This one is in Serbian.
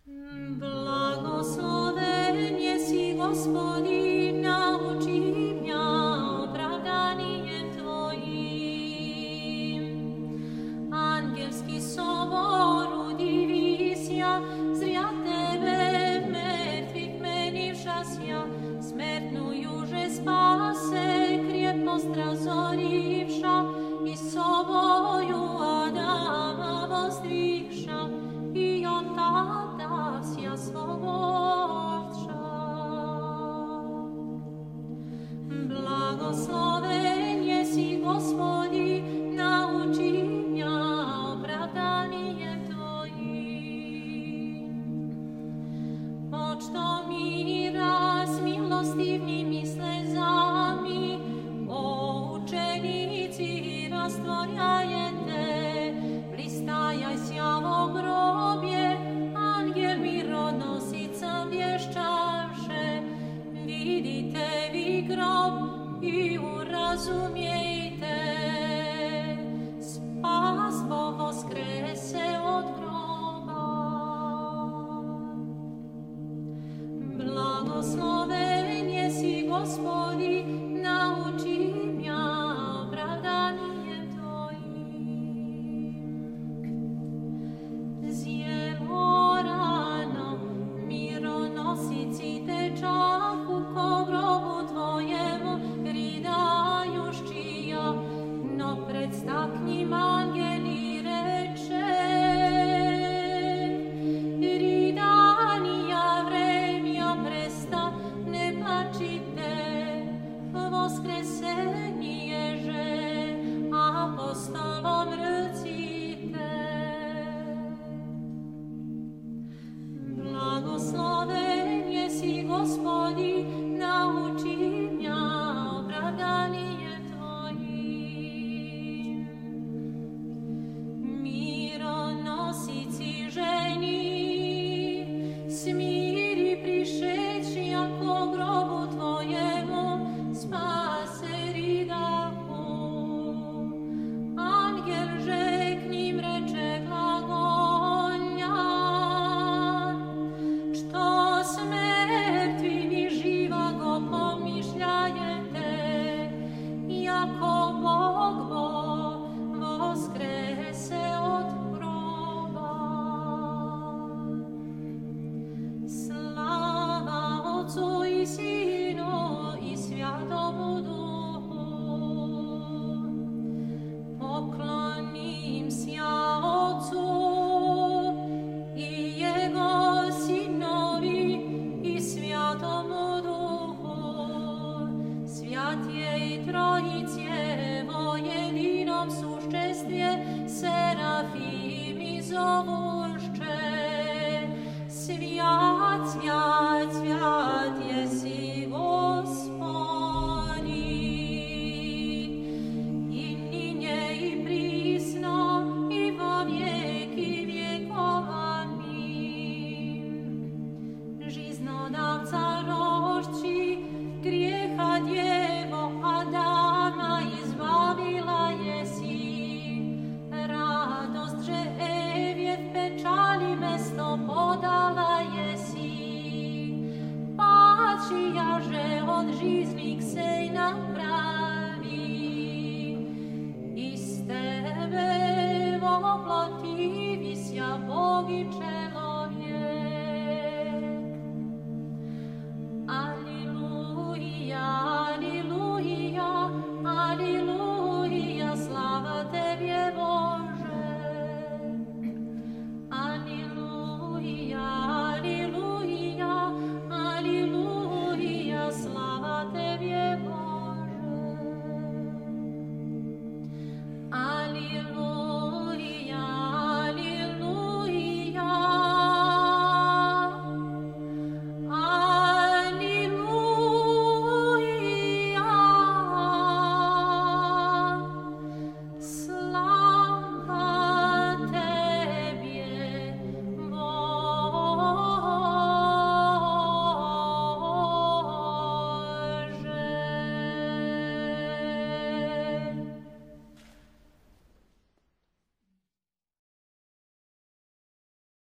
Blagosloven jesi, Gospodi, nauči mňa opravdanijem Tvojim. Angelský sobor udivisia, zria Tebe v mŕtvych menivšasia, smrtnú juže spase, krieposť razorivša, i soboju Adama vozdvihša, i on tada vsia slobodša. Blagosloven jesi, Gospodi, nauči mňa opravdanijem Tvojim. Počto míra s milostivnými slezami, o učenici rastvorjajete, listajajся v grobje, anjel mironosica vješćaše, vidite vi grob i urazumijte, spas Bog voskrese od groba. Blagosloven jesi, Gospodi, nauči mňa opravdanijem Tvojim. Zjelo rano, mironosici tečahu ko grobu Tvojemu, ridajuščija, no predstaknim angeli reče, ridanija vremja presta, ne plačite, voskresenije že apostolom recite. Blagosloven jesi, Gospodi, nauči mňa opravdanijem Tvojim. Mironosici ženi, smiri prišeći ako grobu Tvojemu, spase ridahu. Angel že k ním reče glagolja, što s mrtvimi živa go pomišljajete, jako Bog voskrese od groba. Slava Otcu i Sinu i Svjatomu Duhu. Poklonim sja Otcu i Jego Sinovi i Svjatomu Duhu. Svjat je i Trojice vo jedinom sušćestvje, serafimi zovušće. Svjat, svjat, svjat jesi, Gospodi, i ninje i prisno, i vo vijeki vjekov. Amin. Žiznodavca rošći, grijeha djevo Adama izbavila jesi, radost že Evje v pečali mesto podala jesi, pačija že od žiznih sej napravi, iz tebe voploti visja Bogiče.